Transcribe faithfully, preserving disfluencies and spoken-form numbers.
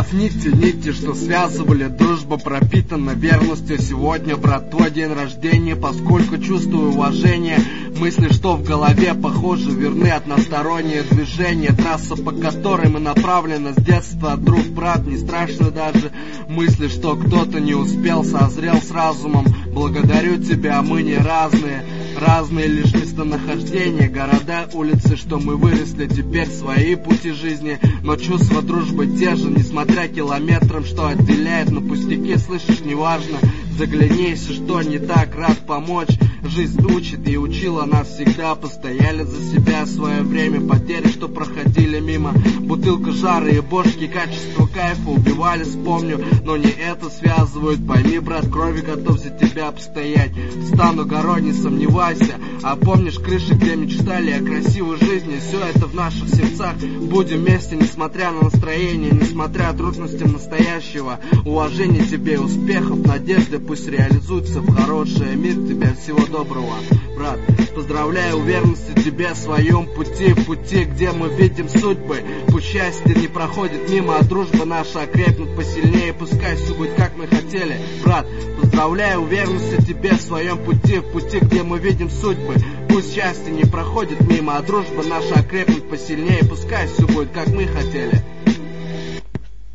как нити, нити, что связывали. Дружба пропитана верностью. Сегодня, брат, твой день рождения, поскольку чувствую уважение. Мысли, что в голове, похоже, верны. Одностороннее движение, трасса, по которой мы направлены с детства. Друг, брат, не страшно даже мысли, что кто-то не успел, созрел с разумом. Благодарю тебя, мы не разные. Разные лишь местонахождения, города, улицы, что мы выросли, теперь свои пути жизни. Но чувства дружбы те же, несмотря километрам, что отделяет. Но пустяки, слышишь, неважно, загляни, если что не так, рад помочь. Жизнь учит и учила нас всегда. Постояли за себя свое время, потери, что проходили мимо. Бутылка жара и бошки, качество кайфа убивали, вспомню. Но не это связывают, пойми, брат, крови готов за тебя постоять. Стану горой, не сомневайся. А помнишь крыши, где мечтали о красивой жизни? Все это в наших сердцах. Будем вместе, несмотря на настроение, несмотря трудностям настоящего. Уважение тебе и успехов, надежды пусть реализуются в хорошее. Мир тебе, всего доброго, брат. Поздравляю, уверенности тебе в своем пути, в пути, где мы видим судьбы. Пусть счастье не проходит мимо, а дружба наша окрепнет посильнее. Пускай все будет, как мы хотели, брат. Поздравляю, уверенности тебе в своем пути, в пути, где мы видим судьбы. Пусть счастье не проходит мимо, а дружба наша окрепнет посильнее. Пускай все будет, как мы хотели.